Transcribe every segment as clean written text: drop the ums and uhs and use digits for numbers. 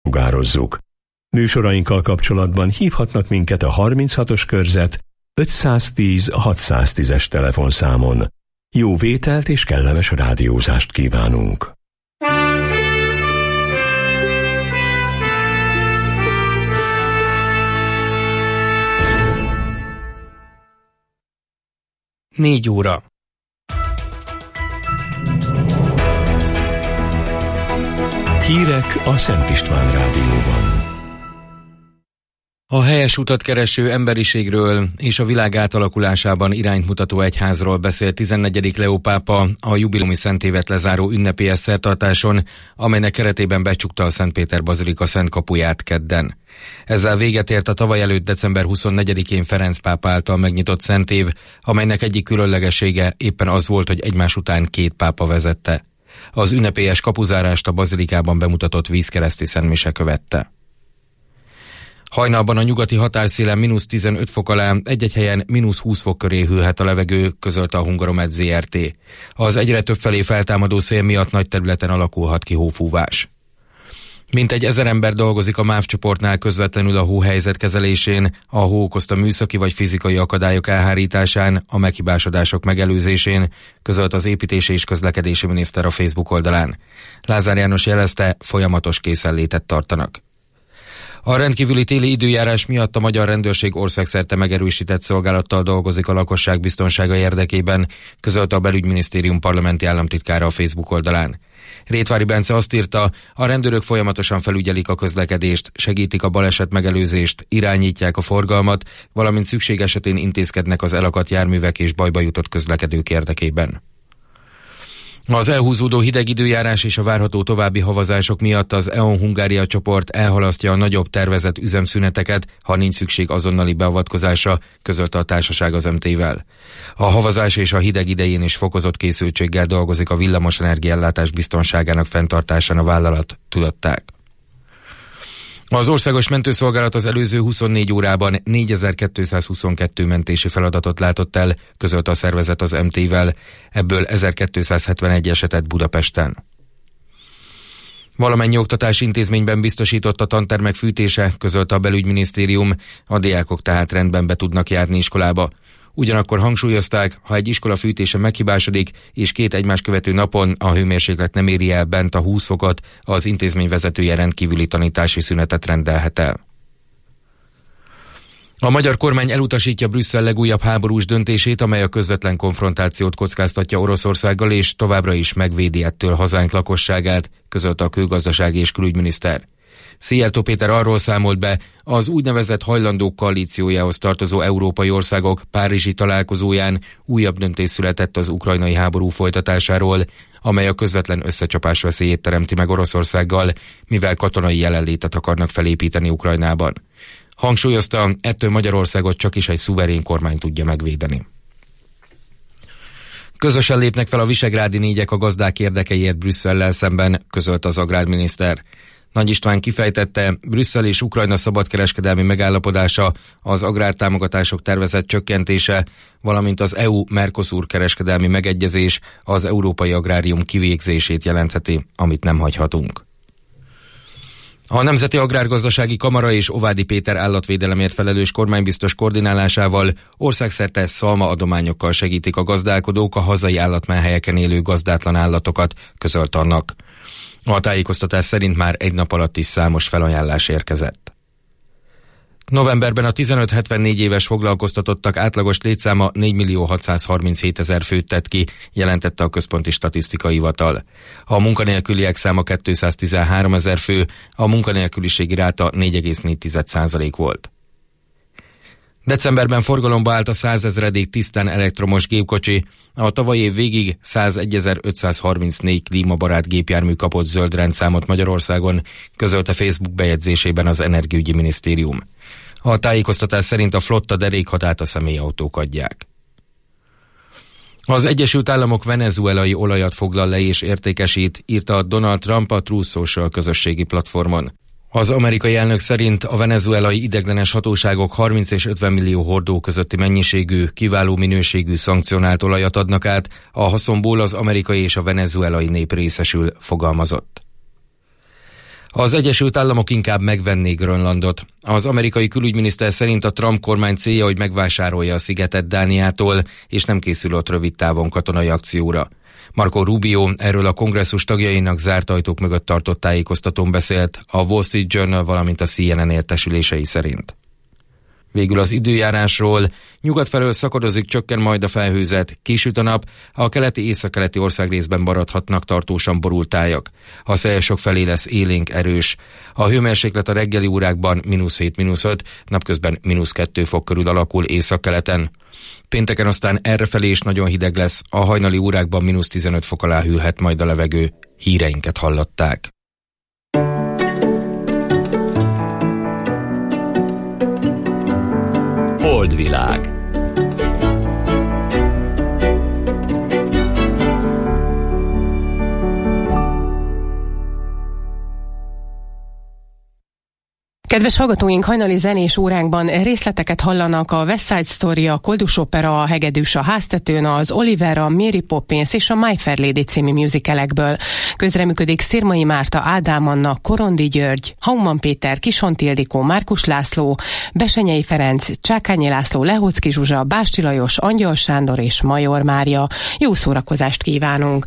sugározzuk. Műsorainkkal kapcsolatban hívhatnak minket a 36-os körzet 510 610-es telefonszámon. Jó vételt és kellemes rádiózást kívánunk! Négy óra. Hírek a Szent István Rádióban. A helyes utat kereső emberiségről és a világ átalakulásában irányt mutató egyházról beszélt 14. Leó pápa a jubileumi szentévet lezáró ünnepélyes szertartáson, amelynek keretében becsukta a Szent Péter bazilika szent kapuját kedden. Ezzel véget ért a tavaly előtt december 24-én Ferenc pápa által megnyitott szentév, amelynek egyik különlegessége éppen az volt, hogy egymás után két pápa vezette. Az ünnepélyes kapuzárást a bazilikában bemutatott vízkereszti szentmise követte. Hajnalban a nyugati határszélen -15 fok alá, egy-egy helyen -20 fok köré hűlhet a levegő, közölte a Hungaromed Zrt. Az egyre többfelé feltámadó szél miatt nagy területen alakulhat ki hófúvás. Mintegy 1000 ember dolgozik a MÁV csoportnál közvetlenül a hóhelyzet kezelésén, a hó okozta műszaki vagy fizikai akadályok elhárításán, a meghibásodások megelőzésén, közölt az építési és közlekedési miniszter a Facebook oldalán. Lázár János jelezte, folyamatos készenlétet tartanak. A rendkívüli téli időjárás miatt a magyar rendőrség országszerte megerősített szolgálattal dolgozik a lakosság biztonsága érdekében, közölte a belügyminisztérium parlamenti államtitkára a Facebook oldalán. Rétvári Bence azt írta, a rendőrök folyamatosan felügyelik a közlekedést, segítik a baleset megelőzést, irányítják a forgalmat, valamint szükség esetén intézkednek az elakadt járművek és bajba jutott közlekedők érdekében. Az elhúzódó hideg időjárás és a várható további havazások miatt az E.ON Hungária csoport elhalasztja a nagyobb tervezett üzemszüneteket, ha nincs szükség azonnali beavatkozásra, közölte a társaság az MT-vel. A havazás és a hideg idején is fokozott készültséggel dolgozik a villamos energiaellátás biztonságának fenntartásán a vállalat, tudották. Az Országos Mentőszolgálat az előző 24 órában 4222 mentési feladatot látott el, közölte a szervezet az MT-vel, ebből 1271 esetet Budapesten. Valamennyi oktatási intézményben biztosított a tantermek fűtése, közölte a belügyminisztérium, a diákok tehát rendben be tudnak járni iskolába. Ugyanakkor hangsúlyozták, ha egy iskola fűtése meghibásodik, és 2 egymást követő napon a hőmérséklet nem éri el bent a 20 fokot, az intézmény vezetője rendkívüli tanítási szünetet rendelhet el. A magyar kormány elutasítja Brüsszel legújabb háborús döntését, amely a közvetlen konfrontációt kockáztatja Oroszországgal, és továbbra is megvédi ettől hazánk lakosságát, közölte a külgazdasági és külügyminiszter. Szijjártó Péter arról számolt be, az úgynevezett hajlandók koalíciójához tartozó európai országok párizsi találkozóján újabb döntés született az ukrajnai háború folytatásáról, amely a közvetlen összecsapás veszélyét teremti meg Oroszországgal, mivel katonai jelenlétet akarnak felépíteni Ukrajnában. Hangsúlyozta, ettől Magyarországot csak is egy szuverén kormány tudja megvédeni. Közösen lépnek fel a visegrádi négyek a gazdák érdekeiért Brüsszellel szemben, közölte az agrárminiszter. Nagy István kifejtette, Brüsszel és Ukrajna szabadkereskedelmi megállapodása, az agrártámogatások tervezett csökkentése, valamint az EU-Mercosur kereskedelmi megegyezés az európai agrárium kivégzését jelentheti, amit nem hagyhatunk. A Nemzeti Agrárgazdasági Kamara és Ovádi Péter állatvédelemért felelős kormánybiztos koordinálásával országszerte szalmaadományokkal segítik a gazdálkodók a hazai állatmenhelyeken élő gazdátlan állatokat, közölte annak. A tájékoztatás szerint már egy nap alatt is számos felajánlás érkezett. Novemberben a 15-74 éves foglalkoztatottak átlagos létszáma 4.637.000 főt tett ki, jelentette a Központi Statisztikai Hivatal. A munkanélküliek száma 213.000 fő, a munkanélküliségi ráta 4,4% volt. Decemberben forgalomba állt a 100 000. tisztán elektromos gépkocsi, a tavalyi év végig 101.534 klímabarát gépjármű kapott zöld rendszámot Magyarországon, közölte Facebook bejegyzésében az Energiaügyi Minisztérium. A tájékoztatás szerint a flotta derékhatát a személyautók adják. Az Egyesült Államok venezuelai olajat foglal le és értékesít, írta Donald Trump a Truth Social közösségi platformon. Az amerikai elnök szerint a venezuelai ideiglenes hatóságok 30 és 50 millió hordó közötti mennyiségű, kiváló minőségű szankcionált olajat adnak át, a haszonból az amerikai és a venezuelai nép részesül, fogalmazott. Az Egyesült Államok inkább megvenné Grönlandot. Az amerikai külügyminiszter szerint a Trump kormány célja, hogy megvásárolja a szigetet Dániától, és nem készül ott rövid távon katonai akcióra. Marco Rubio erről a kongresszus tagjainak zárt ajtók mögött tartott tájékoztatón beszélt a Wall Street Journal, valamint a CNN értesülései szerint. Végül az időjárásról. Nyugat felől szakadozik, csökken majd a felhőzet, késüt a nap, a keleti-északkeleti országrészben maradhatnak tartósan borult tájak. A szél sok felé lesz élénk, erős. A hőmérséklet a reggeli órákban -7–5, napközben -2 fok körül alakul északkeleten. Pénteken aztán errefelé is nagyon hideg lesz, a hajnali órákban -15 fok alá hűlhet majd a levegő. Híreinket hallották. Holdvilág. Kedves hallgatóink, hajnali zenés óránkban részleteket hallanak a West Side Story, a Koldus Opera, a Hegedűs a háztetőn, az Oliver, a Mary Poppins és a My Fair Lady című musicalekből. Közreműködik Szirmai Márta, Ádám Anna, Korondi György, Hauman Péter, Kisont Ildikó, Márkus László, Besenyei Ferenc, Csákányi László, Lehocki Zsuzsa, Básti Lajos, Angyal Sándor és Major Mária. Jó szórakozást kívánunk!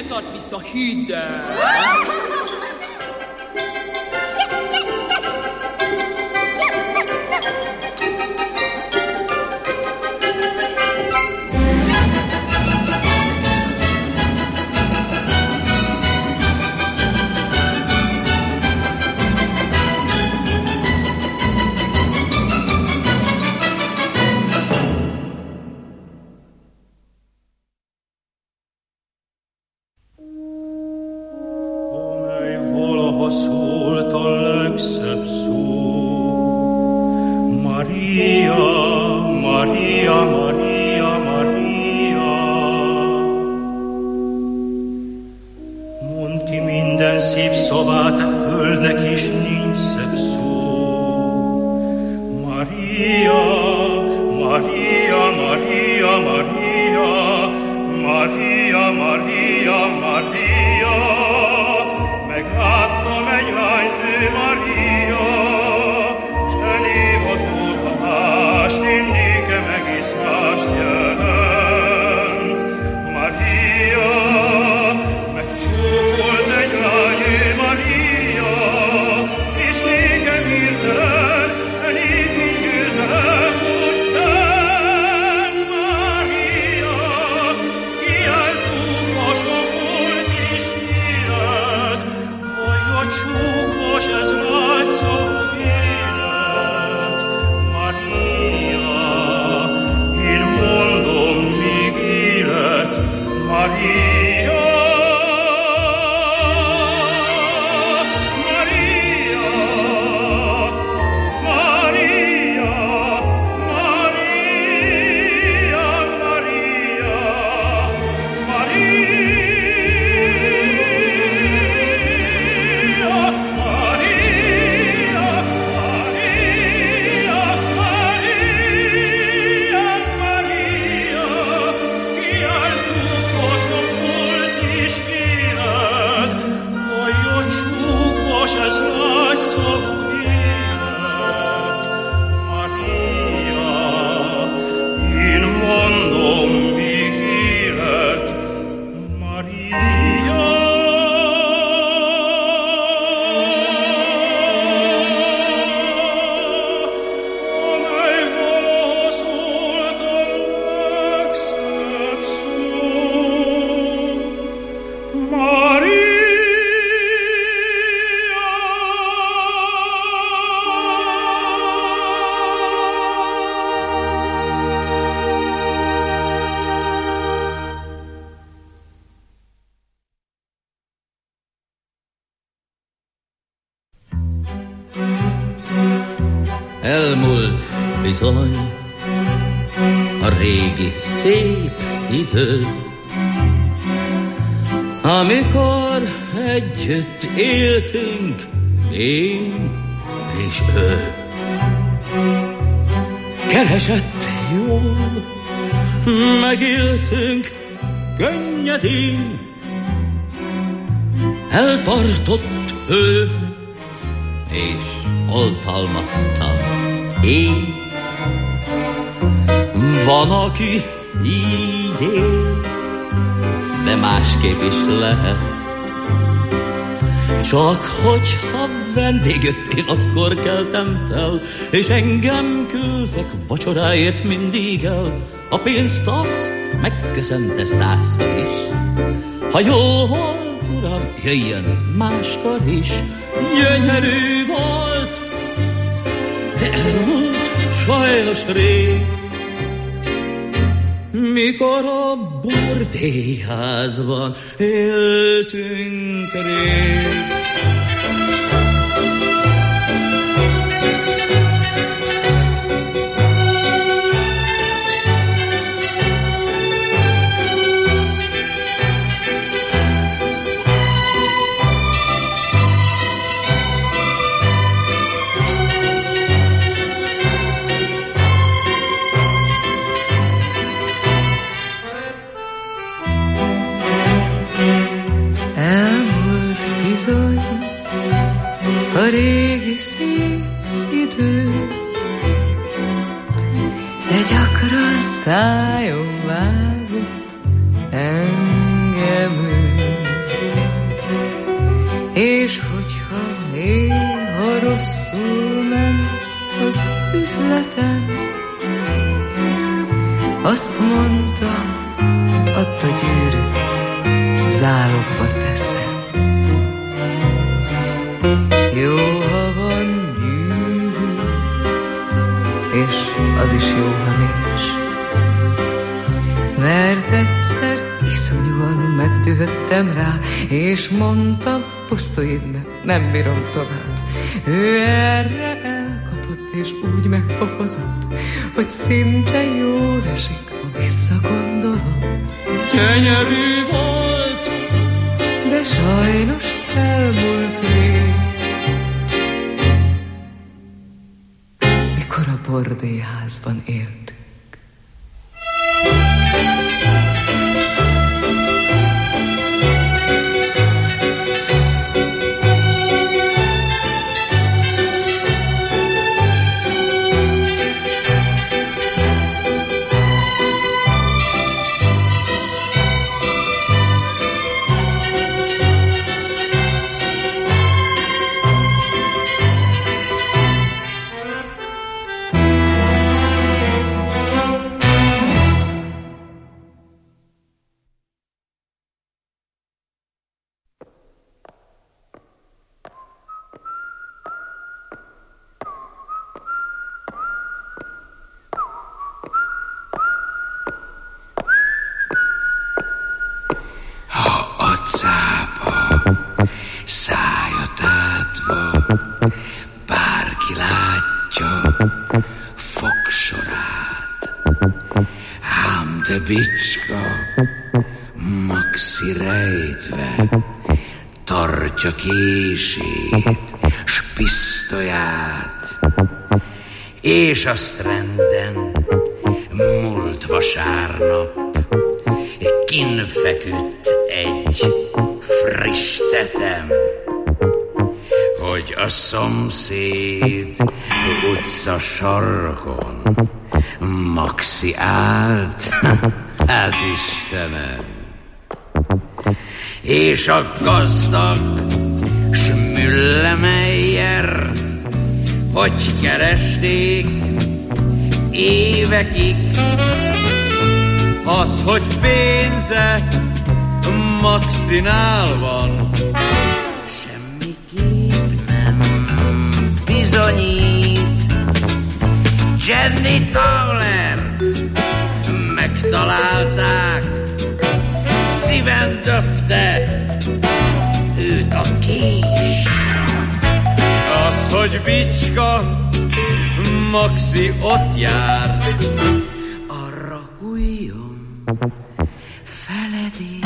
se tart vissza, hidd el! Elmúlt bizony a régi szép idő, amikor együtt éltünk én és ő. Keresett jól, megéltünk könnyedén, eltartott ő, és oltalmaztam én. Van, aki így él, de másképp is lehet. Csak hogyha vendég jött, én akkor keltem fel, és engem küldtek vacsoráért mindig el. A pénzt azt megköszönte 100-szor is. Ha jó volt, uram, jöjjön máskor is. Gyönyörű volt, de elmúlt sajnos rég, mikor a bordélyházban éltünk rég. A régi szép idő, de gyakran szájon vágott engem ő. rosszul ment az üzletem. Azt mondta, add a gyűrűt, zálogba teszem. Jó, ha van gyűrű, és az is jó, ha nincs. Mert egyszer iszonyúan megdühödtem rá, és mondtam, pusztulj innen, nem bírom tovább. Ő erre elkapott, és úgy megpofozott, hogy szinte jól esik, ha visszagondolom. Gyönyörű volt, de sajnos elmúlt rég, mikor a bordélyházban éltünk. Bicska, Maxi rejtve tartja kését, s pisztolyát, és azt renden múlt vasárnap kin feküdt egy friss tetem, hogy a szomszéd utca sarkon Maxi állt, hát Istenem, és a gazdag Schmüllemeyert hogy keresték évekig, az, hogy pénze Maxinál van, semmiképp nem bizonyít. Jenny Towler megtalálták, szíven döfte őt a kés. Az, hogy Bicska Maxi ott jár, arra hújjon feledés.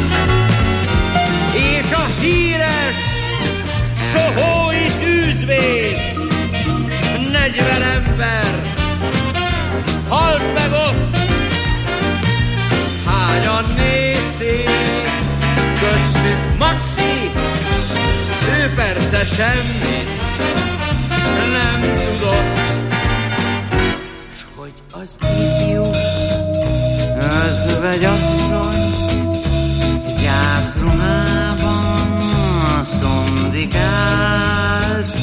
És a híres sohói tűzvész 40 ember halt meg ott, hányan nézték, köztük Maxi, ő persze semmit nem tudott. S hogy az ifjú, az vegyasszony gyászruhában szondikált,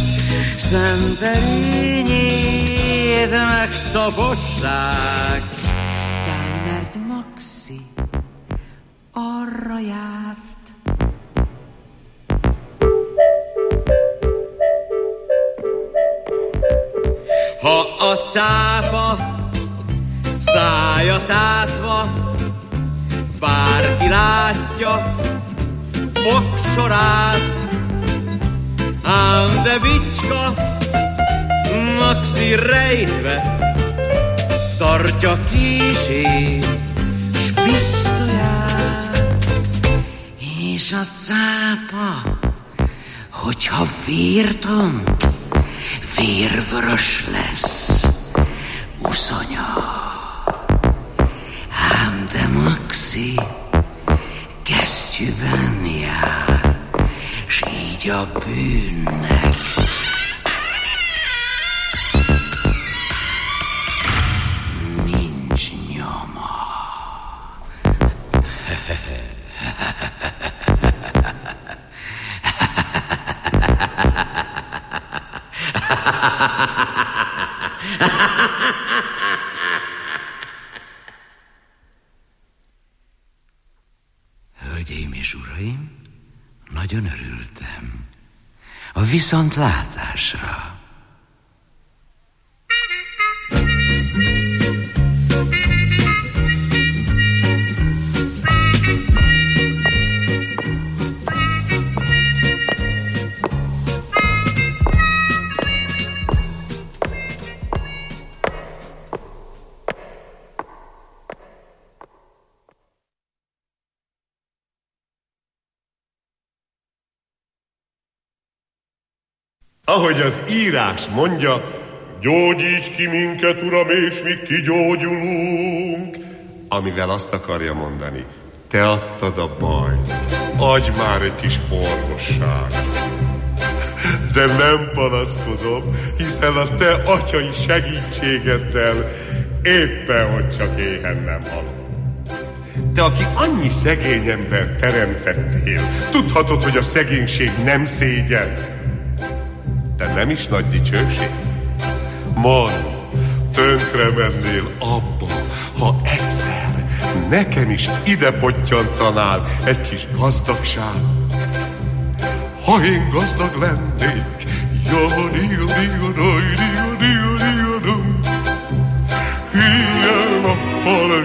Szenterényét megtaposták, mert Maxi arra járt. Ha a cápa szája tátva bárki látja fogsorát, ám de Bicska Maxi rejtve tartja kését s pisztolyát. És a cápa, hogyha vértom, vérvörös lesz uszonya, ám de Maxi kesztyűben jár, s így a bűnnek nincs nyoma. Hölgyeim és uraim, nagyon örültem. A viszontlátásra. Ahogy az írás mondja, gyógyíts ki minket, Uram, és mi kigyógyulunk. Amivel azt akarja mondani, te adtad a bajt, adj már egy kis orvosságot. De nem panaszkodom, hiszen a te atyai segítségeddel éppen, hogy csak éhen nem halok. Te, aki annyi szegény ember teremtettél, tudhatod, hogy a szegénység nem szégyen. De nem is nagy dicsőség? Mondd, tönkre mennél abba, ha egyszer nekem is ide pottyantanál egy kis gazdagság. Ha én gazdag lennék, nappal,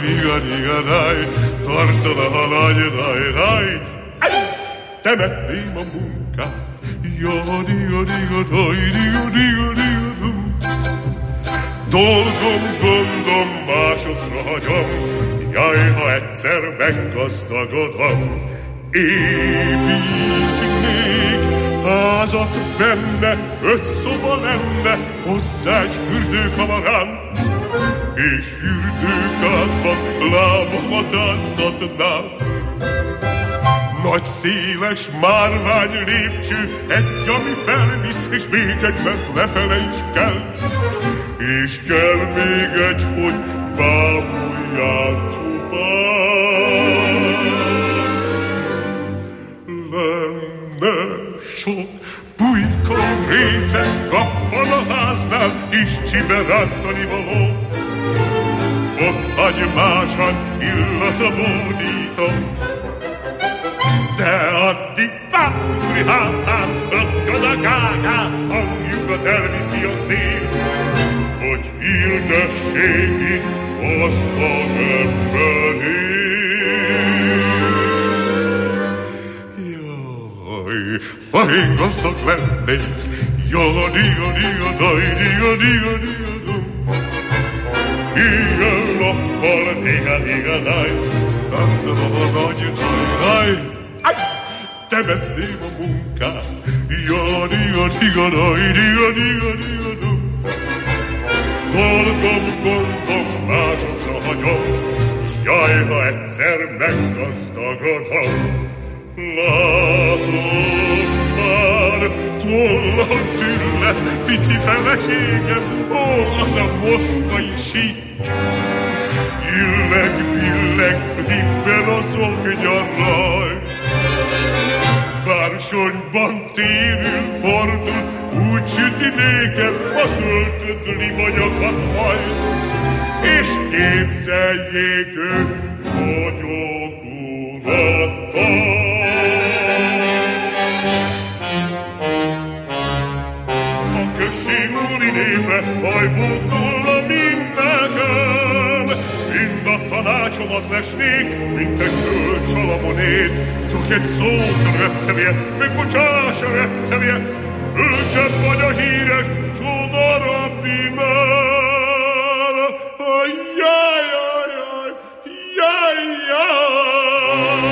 tartana a nagy raj, temetném a munkát. Dolgom, gondom másokra hagyom, jaj, ha egyszer meggazdagodom. Építnék házat benne, 5 szoba lenne, hozzá egy fürdőkamarám, és fürdőkádban lábamat áztatnám. Nagy széles márvány lépcső, egy, ami felvisz, és még egy, mert lefele is kell. És kell még egy, hogy bámuljál csupán. Lenne sok pulyka, réceg, kappan a háznál, és csiberántani való. Ott hagymásan illata bódítom. De addig pápuri hátán, röpköd a gágá, hangjukat elviszi a szél, hogy hirdessék itt gazdag ember él. Jaj, ha én gazdag lennék, ilyen nappal, temetném a munkát. Dolgom, gondom másokra hagyom, jaj, ha egyszer meggazdagodom. Látom már, tollal tülle, pici feleségem, ó, az a moszkvai sík. Illeg, billeg, vippen a szoknyaraj. Bársonyban térül, fordul, úgy süti nékem a töltött libanyakat majd, és képzeljék ők fogyók urattal. A község úri népe, hajbózol a mindenkem, mind a tanácsomat lesnék, mint egy hölgy Salamonét, csak egy szót reptevje, meg bocsássa reptevje, bölcsebb vagy a híres csoda rabbinál. Jaj, jaj, jaj, jaj, jaj.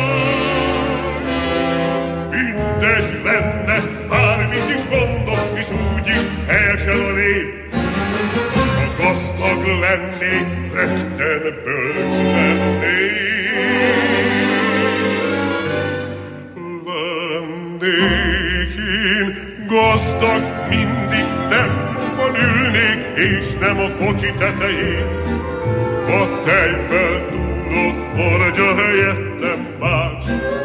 Mindegy lenne, bármit is mondok, és úgyis helyesen a nép. Ha gazdag lennék, rögtön bölcs lennék. Lennék én gazdag, mindig templomban ülnék, és nem a kocsi tetején. A tejfeltúró hordja helyettem más.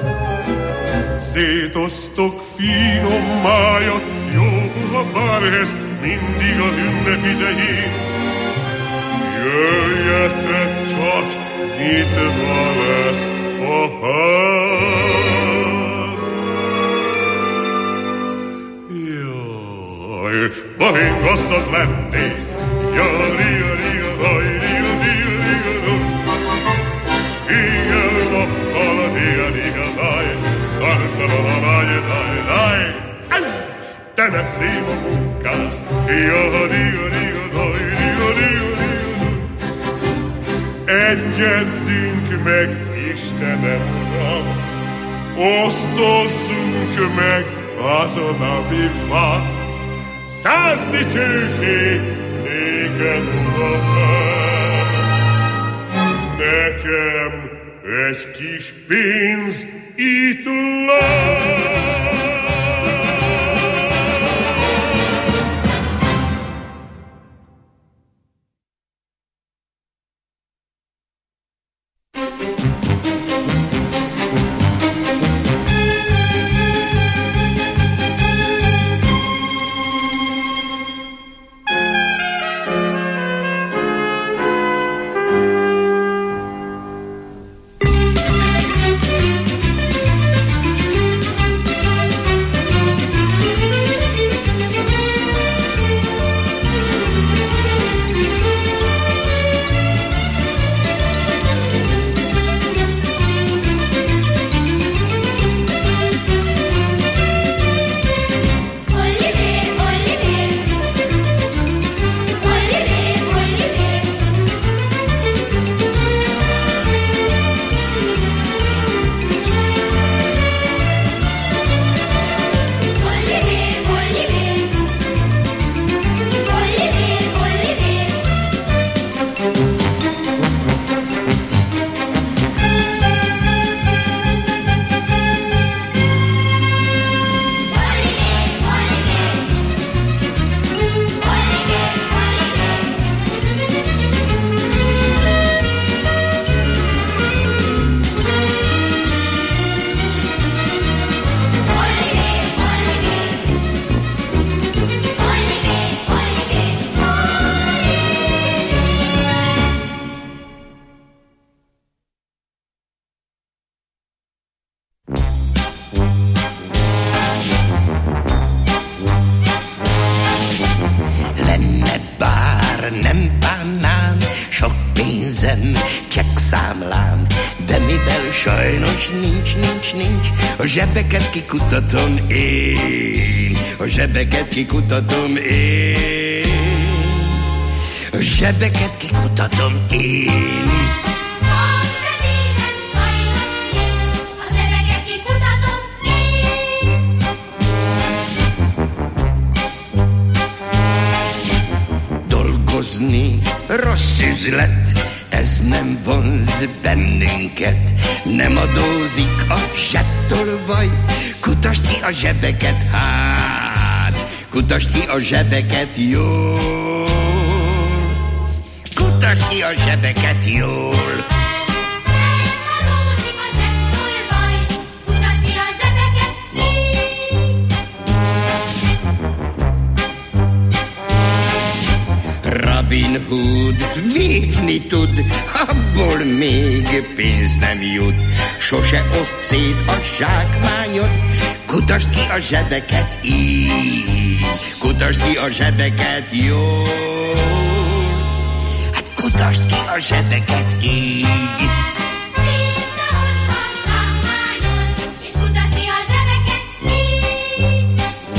Szétosztok finom májat, jó puha bárhez, mindig az ünnep idején. Jöjjetek csak, nyitva lesz a ház. ha én gazdag lennék. Jari-jari-jari, jari-jari-jari, éjjel-nappal, éjjel-éjjel-dáj, tartalalaláj-dáj-dáj, temetném a munkát, jari-jari-jari, jari-jari-jari. Egyezzünk meg, Istenem, Uram, osztozzunk meg azon, ami van. 100 dicsőség néked odafenn. Nekem egy kis pénz itt lesz. A zsebeket kikutatom én, a zsebeket kikutatom én, a zsebeket kikutatom én. A medénem sajnos nincs, a zsebeket kikutatom én. Dolgozni rossz üzlet, ez nem vonz bennünket, nem adózik a zsebtolvaj. Kutasd ki a zsebeket, hát, kutasd ki a zsebeket jól, kutasd ki a zsebeket jól. Nem adózik a zsebtolvaj, kutasd ki a zsebeket így. Robin Hood vívni tud, abból még pénz nem jut. Sose oszd szét a zsákmányot, kutasd ki a zsebeket így, kutasd ki a zsebeket jól. Hát kutasd ki a zsebeket így. Szétre oszd a zsákmányot, és kutasd ki a zsebeket így.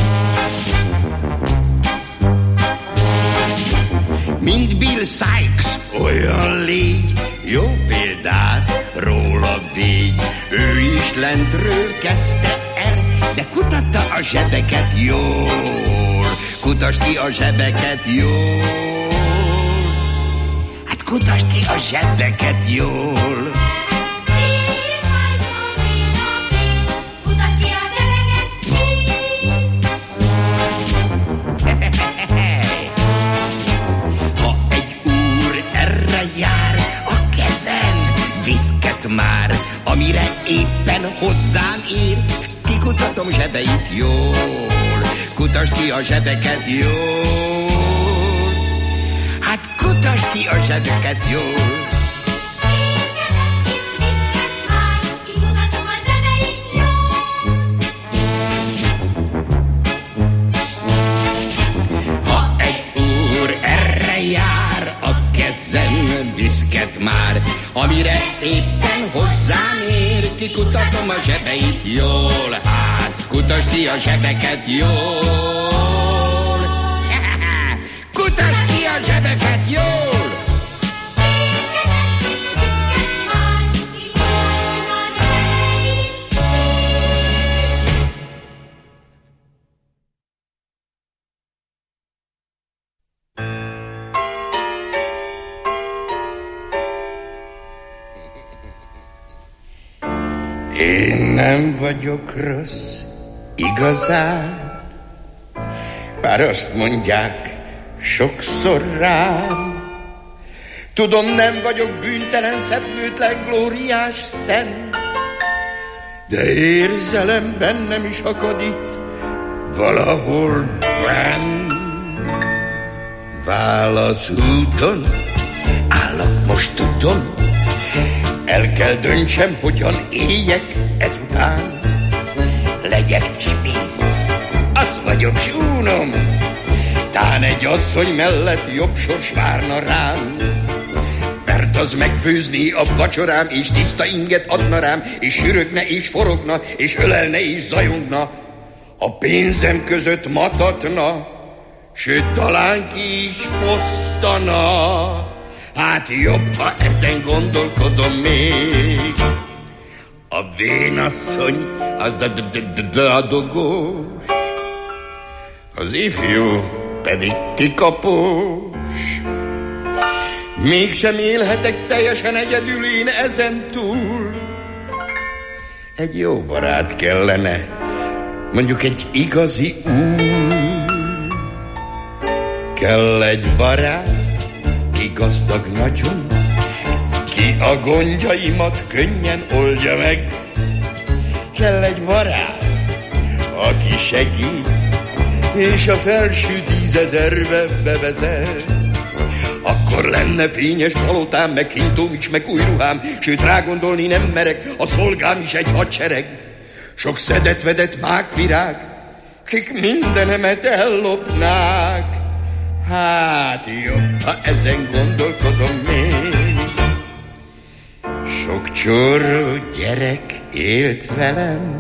Mint Bill Sikes, olyan légy, jó példát róla végy. Ő is lentről kezdte el, de kutatta a zsebeket jól, kutasd ki a zsebeket jól. Hát kutasd ki a zsebeket jól. Kutasd ki a zsebeket így. Ha egy úr erre jár, a kezem viszket már, amire éppen hozzám ér. Kikutatom zsebeit jól, kutasd ki a zsebeket jól. Hát kutasd ki a zsebeket jól. Én kezem is viszket már, kikutatom a zsebeit jól. Ha amire éppen hozzám ér. Kikutatom a zsebeit jól, hát kutasd ki a zsebeket jól. Kutasd ki a zsebeket jól. Én nem vagyok rossz, igazán, bár azt mondják sokszor rám. Tudom, nem vagyok bűntelen, szepnőtlen, glóriás, szent, de érzelem bennem is akad itt, valahol benn. Válaszúton állok, most tudom, el kell döntsem, hogyan éljek ezután. Legyek csipész, az vagyok, s unom, tán egy asszony mellett jobb sors várna rám. Mert az megfőzni a vacsorám, és tiszta inget adna rám, és sürögne, és forogna, és ölelne, és zajongna. A pénzem között matatna, sőt, talán ki is fosztana. Hát jobb, ha ezen gondolkodom még. A vénasszony az dadogós, az ifjú pedig kikapós. Mégsem élhetek teljesen egyedül én ezen túl. Egy jó barát kellene, mondjuk egy igazi úr. Kell egy barát, ki gazdag nagyon, ki a gondjaimat könnyen oldja meg. Kell egy barát, aki segít, és a felső 10 000-be bevezet. Akkor lenne fényes palotám, meg hintóm is, meg új ruhám, sőt rágondolni nem merek, a szolgám is egy hadsereg. Sok szedett-vedett mákvirág, kik mindenemet ellopnák. Hát jobb, ha ezen gondolkodom még. Sok csóró gyerek élt velem,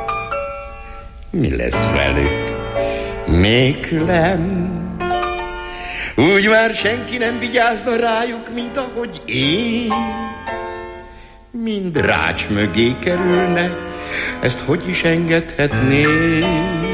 mi lesz velük nélkülem? Úgy már senki nem vigyázna rájuk, mint ahogy én. Mind rács mögé kerülne, ezt hogy is engedhetném?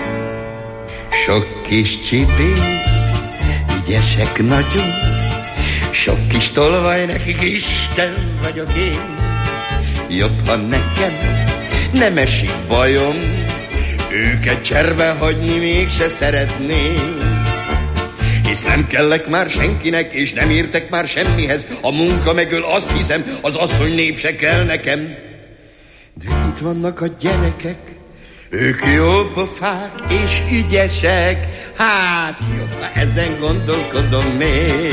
Sok kis csipész, ügyesek nagyon, sok kis tolvaj, nekik Isten vagyok én. Jobb, ha nekem nem esik bajom, őket cserbe hagyni mégse szeretném. Hisz nem kellek már senkinek, és nem értek már semmihez, a munka megöl, azt hiszem, az asszony nép se kell nekem. De itt vannak a gyerekek, ők jó pofák és ügyesek, hát jobb, ha ezen gondolkodom még.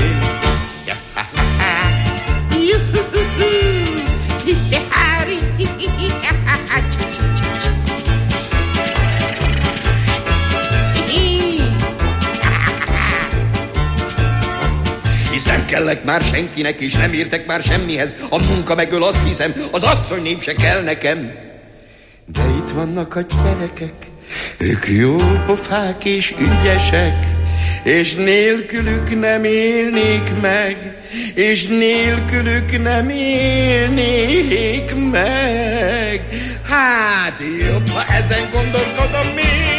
Hisz nem kellek már senkinek, és nem értek már semmihez, a munka megöl, azt hiszem, az asszony nép se kell nekem. De itt vannak a gyerekek, ők jó pofák és ügyesek, és nélkülük nem élnék meg, és nélkülük nem élnék meg. Hát jobb, ha ezen gondolkodom még.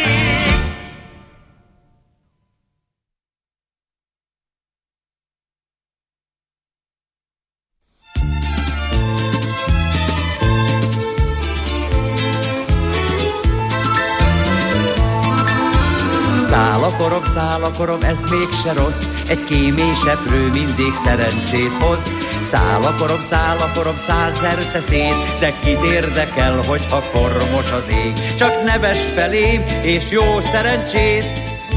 Szállakorom, ez mégse rossz, egy kéméseprő mindig szerencsét hoz. Szállakorom, száll szerte szét, de kit érdekel, hogyha kormos az ég. Csak neves felém, és jó szerencsét.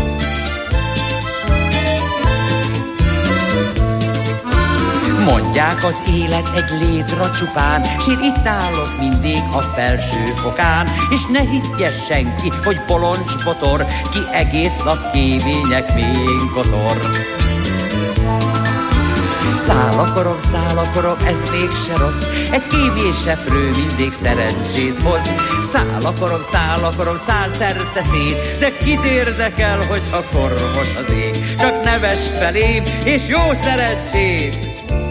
Mondják, az élet egy létra csupán, s én itt állok mindig a felső fokán. És ne higgye senki, hogy boloncs botor, ki egész nap kémények mélyén kotor. Szál akarom, ez mégse rossz, egy kéményseprő mindig szerencsét hoz. Szál akarom, szál szerte szét, de kit érdekel, hogyha kormos az ég. Csak neves felém, és jó szerencsét!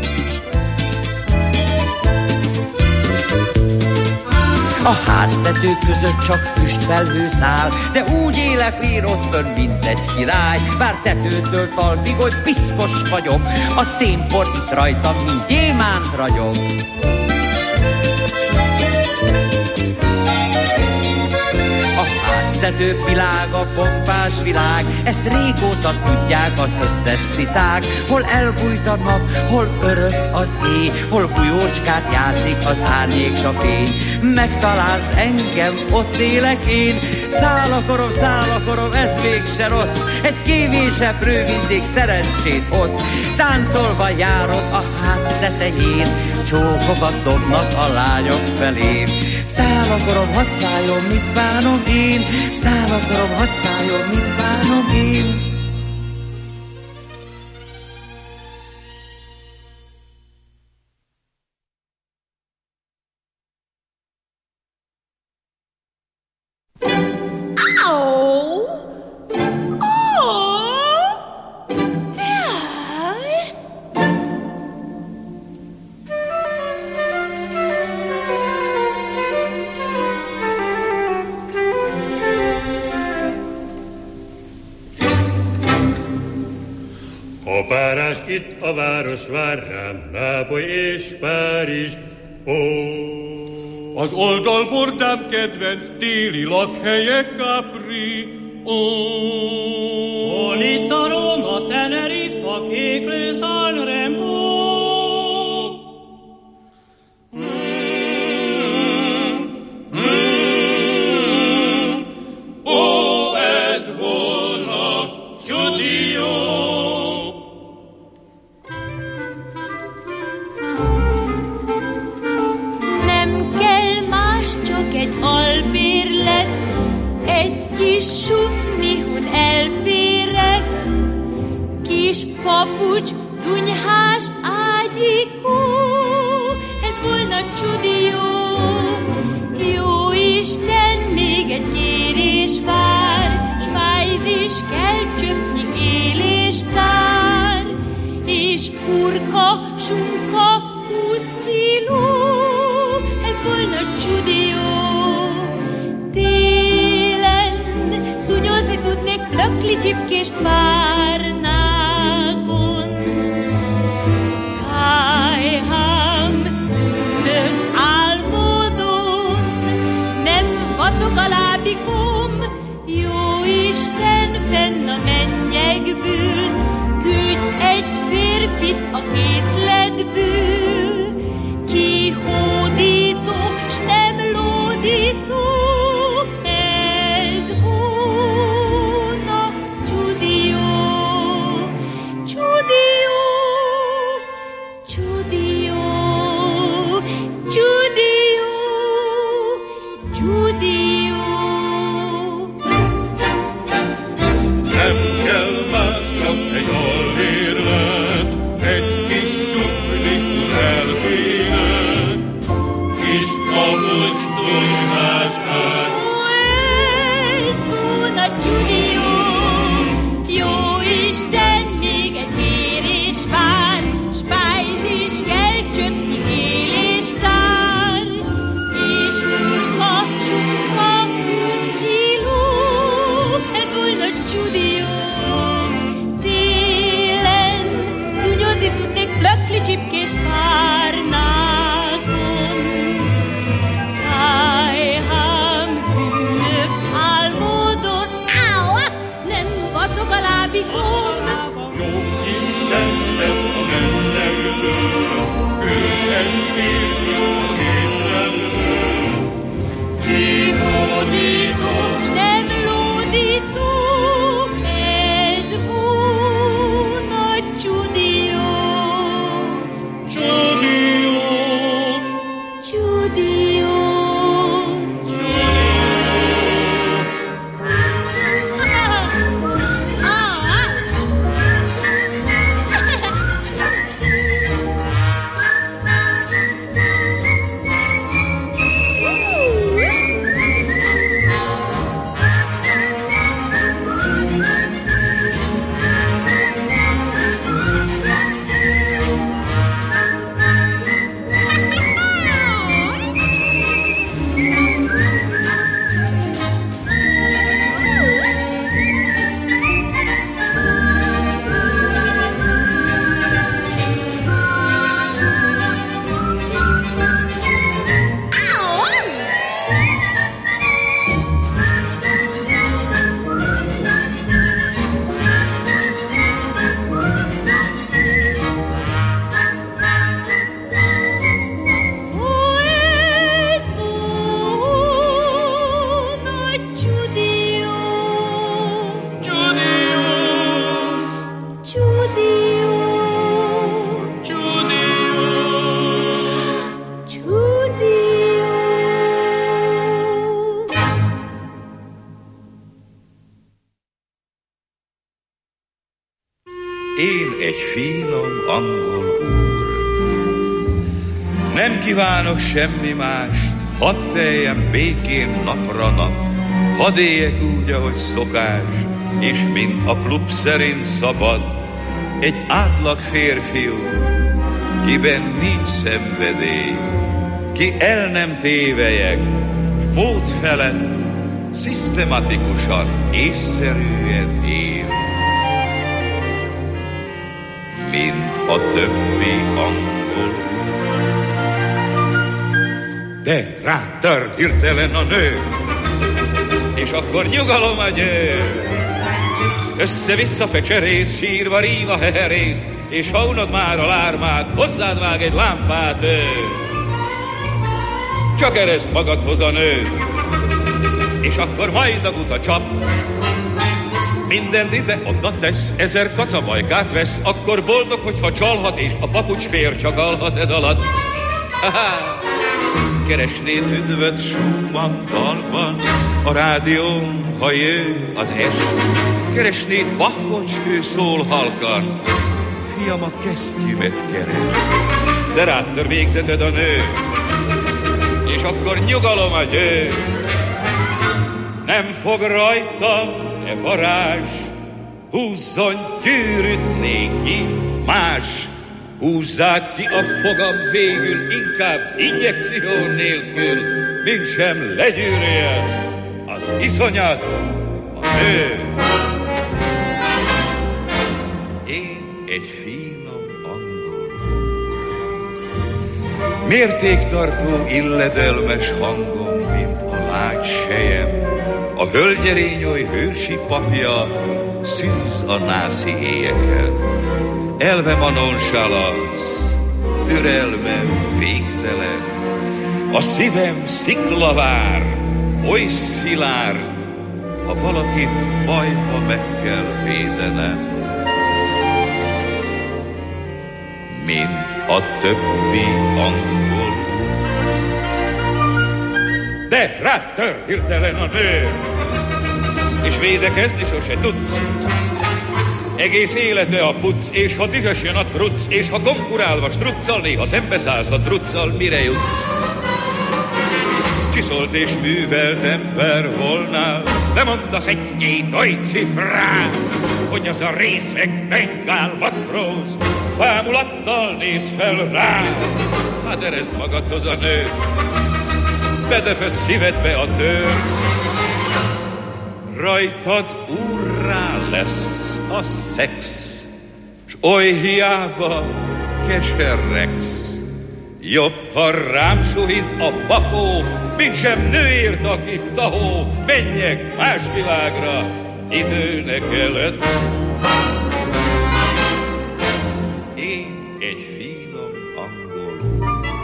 A háztetők között csak füstfelhő száll, de úgy élek én ott fönn, mint egy király. Bár tetőtől talpig, hogy piszkos vagyok, a szénpor itt rajtam, mint gyémánt ragyog. A háztetők világa pompás világ, ezt régóta tudják az összes cicák. Hol elbújt a nap, hol örök az éj, hol bujócskát játszik az árnyék s a fény. Megtalálsz engem, ott élek én. Szál akarom, ez mégse rossz, egy kéményseprő mindig szerencsét hoz. Táncolva járok a ház tetején, csókokat dobnak a lányok felém. Szál akarom, hadd szálljon, mit bánom én. Szál akarom, hadd szálljon, mit bánom én. Itt a város vár rám, Nápoly és Párizs, ó. Az oldalbordám kedvenc téli lakhelye Capri, ó. Nizza, Róma, Teneriffa, Kéklő, Sanremo. Ó, ez volna Csúdió. Egy albérlet, egy kis sufnihon elférek, kis papucs, dunyhás ágyikó, ez volna Csúdió. Jó Isten, még egy kérés vár, spájzis kell csöpnyi éléstár, és hurka, sunka, 20 kiló, ez volna Csúdió. Télen szúnyozni tudnék plökli csipkés párnákon. Kájhám szündök álmodon, nem vacog a lábikom. Jó Isten, fenn a mennyekből, küldj egy férfit a készletből, ki hódító, s nem lódító, ez volna Csúdió. Csúdió, Csúdió, Csúdió, Csúdió. Nem kell más, csak egy albérlet, egy kis sufni elférek, kis papucs, dunyhás ágy. Ez volna Csúdió. Jó Isten, még egy kérés vár, spájzis kell csöpnyi éléstár, és hurka, sunka, 20 kiló, ez volna Csúdió. Télen szúnyozni tudnék plökli csipkés párnákon. Káj Nem kívánok semmi mást, hadd teljen békén napra nap, hadd éljek úgy, ahogy szokás, és mint a klub szerint szabad, egy átlag férfiú, kiben nincs szenvedély, ki el nem tévelyek, mód felett, szisztematikusan, észszerűen él, mint a többi angol. De rátör hirtelen a nő, és akkor nyugalom a győ. Össze-vissza fecserész, sírva ríva heherész, és ha unod már a lármát, hozzád vág egy lámpát ő. Csak ereszt magadhoz a nő, és akkor majd a buta csap. Mindent ide-oda tesz, 1000 kacabajkát vesz, akkor boldog, hogyha csalhat, és a papucs fér csak alhat ez alatt. Ha-ha! Keresnéd üdvöt Schumann dalban, a rádión, ha jő az est. Keresnéd Bachot, ő szól halkan, fiam, a kesztyűmet keres. De rátör végzeted a nő, és akkor nyugalom a győ. Nem fog rajtam e varázs, húzzon gyűrűt néki más. Húzzák ki a fogam végül, inkább injekció nélkül, mint sem legyűrje az iszonyat a nő. Én egy finom angol, mértéktartó, illedelmes hangom, mint a lágy sejem, a hölgyerényoly hősi papja szűz a nászi éjeken. Elvem a nonchalansz, türelmem végtelen, a szívem sziklavár, oly szilárd, ha valakit bajba meg kell védenem, mint a többi angol. De rátör hirtelen a nő, és védekezni sose tudsz. Egész élete a puc, és ha dühös jön a truc, és ha konkurálva struccal, néha szembeszállsz a truccal, mire jutsz? Csiszolt és művelt ember volnál, de mondasz egy-két oly cifrát, hogy az a részeg bengál matróz bámulattal néz fel rá. Hát eresd magadhoz a nő, bedefed szívedbe a tör, rajtad úrrá lesz a szex, s oly hiába keserregsz. Jobb, ha rám suhint a bakó, mint sem nőért, aki tahó. Menjek más világra időnek előtt. Én egy finom angol,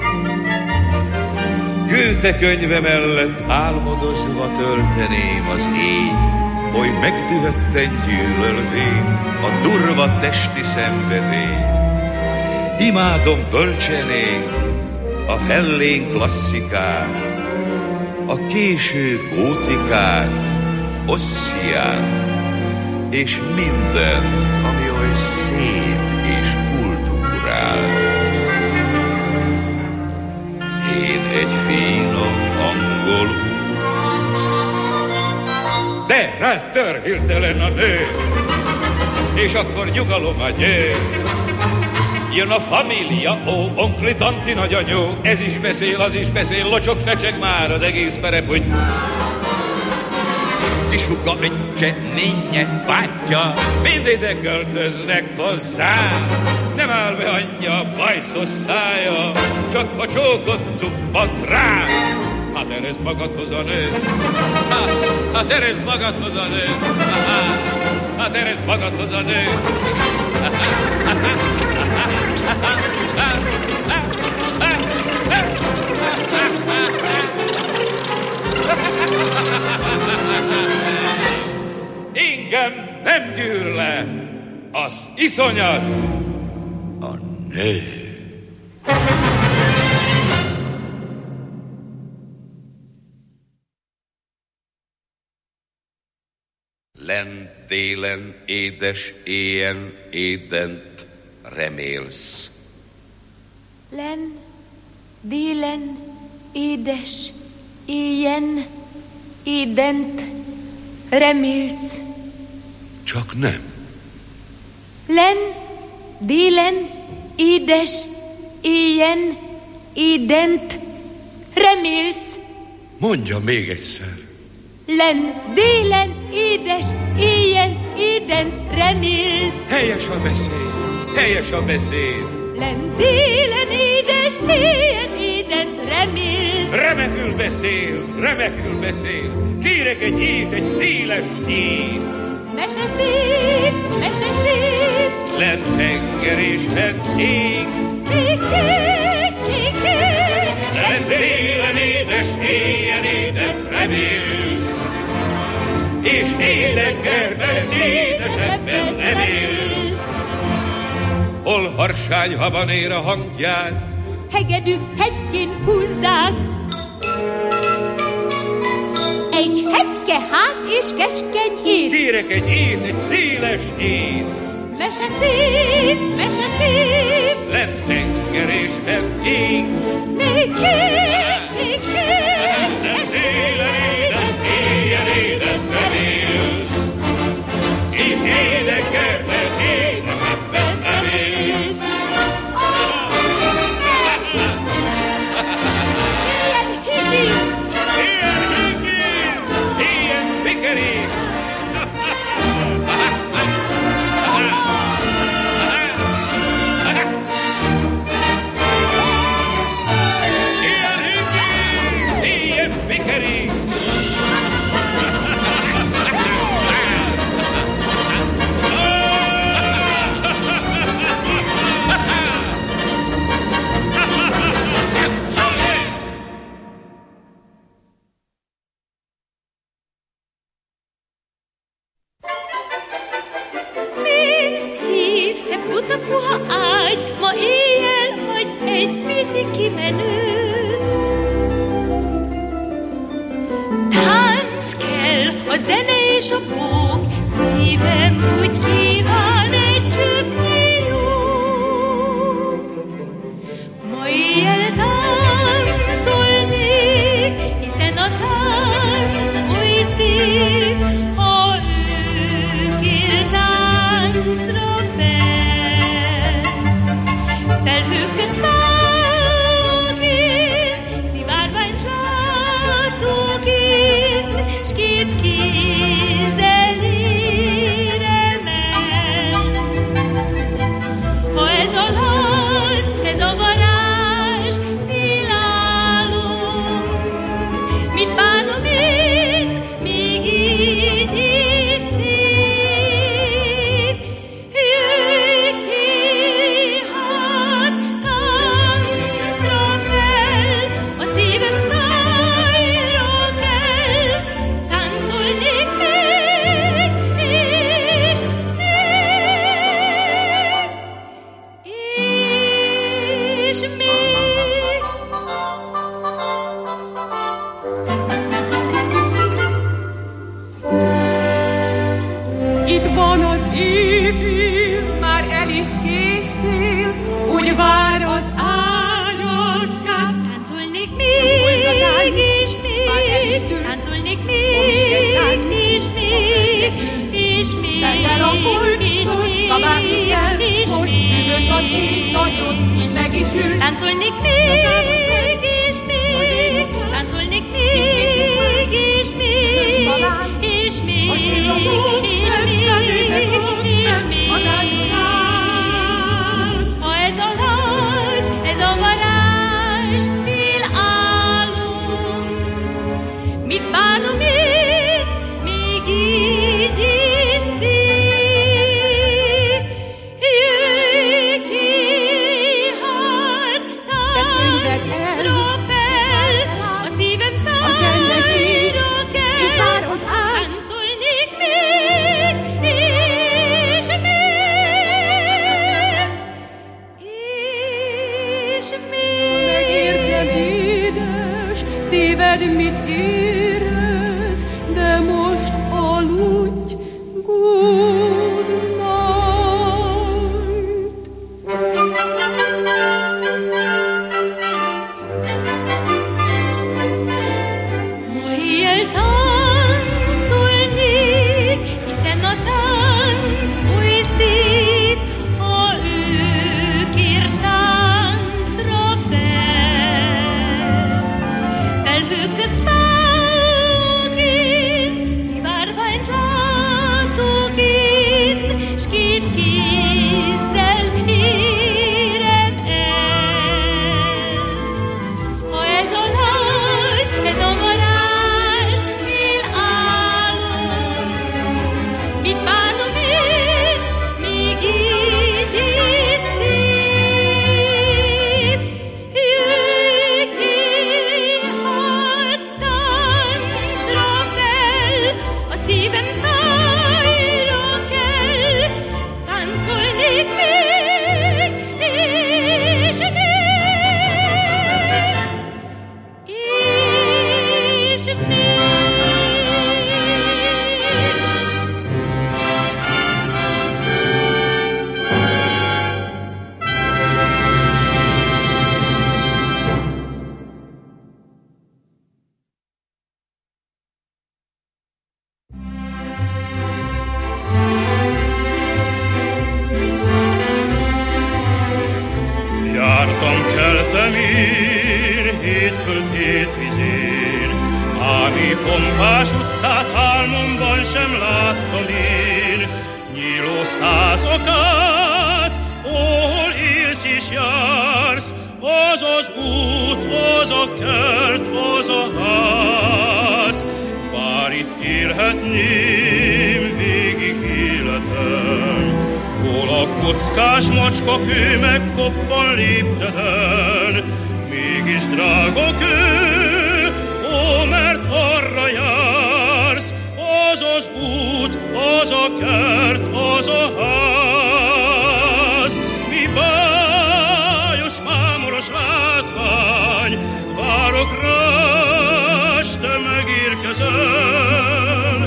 Goethe könyve mellett álmodozva tölteném az éj, oly megdühötten gyűlölvén a durva testi szenvedély. Imádom bölcsenén a hellén klasszikát, a késő gótikát, Ossiát, és minden, ami oly szép és kultúrál. Én egy finom angol, de rátör hirtelen a nő, és akkor nyugalom a győ. Jön a família, ó, onkli, tanti, nagyanyó, ez is beszél, az is beszél, locsog, fecseg már az egész perepuny. Kis húga, öccse, nénye, bátyja, mind ide költöznek hozzá. Nem áll be anyja, bajszos szája, csak a csókot cuppat rá. Hát eresd magadhoz a nő, hát eresd magadhoz a nő, hát eresd magadhoz a nő. Engem nem gyűr le az iszonyat, a nő. Lent délen, édes éjen, édent remélsz. Len Délen, édes, éjjen, édent, remélsz. Csak nem. Len, délen, édes, éjjen, édent, remélsz. Mondja még egyszer. Len, délen, édes, éjjen, édent, remélsz. Helyes a beszéd, helyes a beszéd. Len, délen, édes, éjjen, édent, remélsz. Remekül beszél. Kérek egy ét, egy széles nyít. Mese szép, Lent tenger és fent ég. még kék, Lent délen édes, éjjel édent remélsz. És édenkertben édesebben nem élsz. Hol harsány habanér a hangját, hegedű hegykén húzzák. Egy hegyke hát és keskeny ét. kérek egy ét, egy széles nyít. Mese szép, Lent tenger és fent ég. még kék, Lent délen édes, éjjel édent remélsz. És édenkertben édesebben nem élsz. Ilyen fikerék. Ilyen fikerék. Mint hívsz, te buta puha ágy, ma éjjel vagy egy pici kimenő. Tánc kell, a zene és a pók, szívem úgy kíván egy csöpnyi jót. Ma éjjel táncolnék, hiszen a tánc oly szép, ha ő kér táncra fel. Felhők közt szállok én, szivárvány csátok én, s két kézzel érem el. Ha ez a láz, ez a varázs, tilálom, mit bánom én, még így is szép. Jöjj ki, hát táncra fel, a szívem szájra kell, táncolnék még, és még. Itt van az éjfél, már el is késtél, úgy vár az ágyacskát. Táncolnék még, és még, táncolnék még, és még, és még, Teljel a pultus, babám is kell, most üvös az ég nagyon, így meg is hűlsz. táncolnék még, és még, táncolnék még, és még, és még, és még, és még. Ha ez a láz, ez a varázs, tilálom, mit bánom én, még így is szép. Jöjj ki, hát táncra fel, a szívem szájra kell, táncolnék még, és még, és még. Megértem, édes, szíved mit érez, de most aludj, good night. éjföl tétvizén. Ámi pompás utcát álmomban sem láttam én, nyíló százakát, hol élsz és jársz, az az út, az a kert, az a ház. Bár itt élhetném végig életem, hol a kockás macska kő megkoppan lépteden, mégis drága kő, ó, mert arra jársz, az az út, az a kert, az a ház. Mi bájos, mámoros látvány, várok rá, s te megérkezel.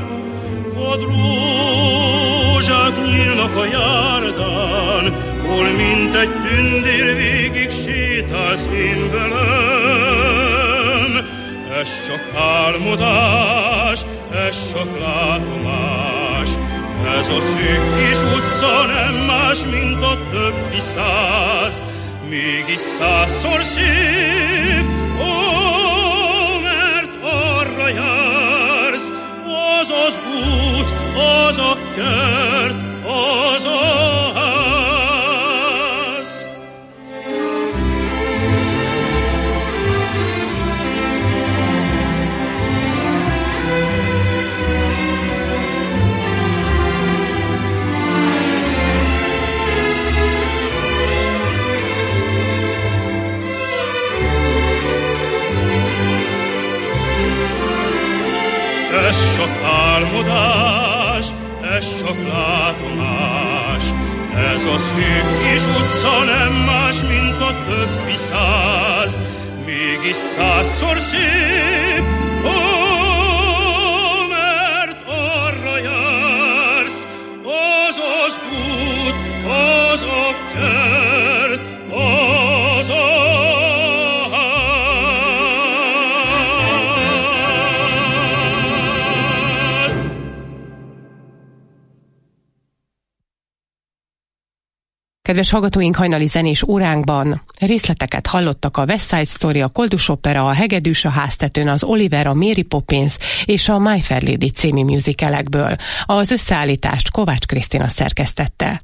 Vadrózsák nyílnak a járdán, hol mint egy tündér végig sétálsz én velem. Ez csak álmodás, ez csak látomás, ez a szűk kis utca nem más, mint a többi száz, mégis százszor szép, ó, mert arra jársz, az az út, az a kert, az a ház. Ez csak álmodás, ez csak látomás, ez a szűk kis utca nem más, mint a többi száz, mégis százszor szép, ó, mert arra jársz, az az út, az a kert, az a Kedves hallgatóink, hajnali zenés óránkban részleteket hallottak a West Side Story, a Koldus Opera, a Hegedűs a háztetőn, az Oliver, a Mary Poppins és a My Fair Lady című musicalekből. Az összeállítást Kovács Krisztina szerkesztette.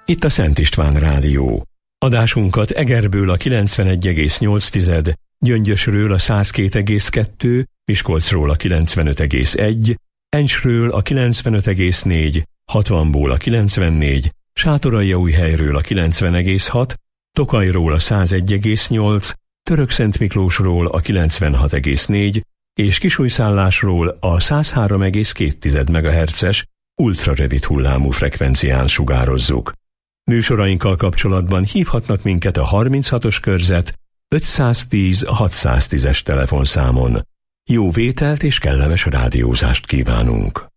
Itt a Szent István Rádió. Adásunkat Egerből a 91,8, Gyöngyösről a 102,2, Miskolcról a 95,1, Encsről a 95,4, Hatvanból a 94, Sátoraljaújhelyről a 90,6, Tokajról a 101,8, Törökszentmiklósról a 96,4 és Kisújszállásról a 103,2 MHz-es ultrarövid hullámú frekvencián sugározzuk. Műsorainkkal kapcsolatban hívhatnak minket a 36-os körzet 510 610-es telefonszámon. Jó vételt és kellemes rádiózást kívánunk!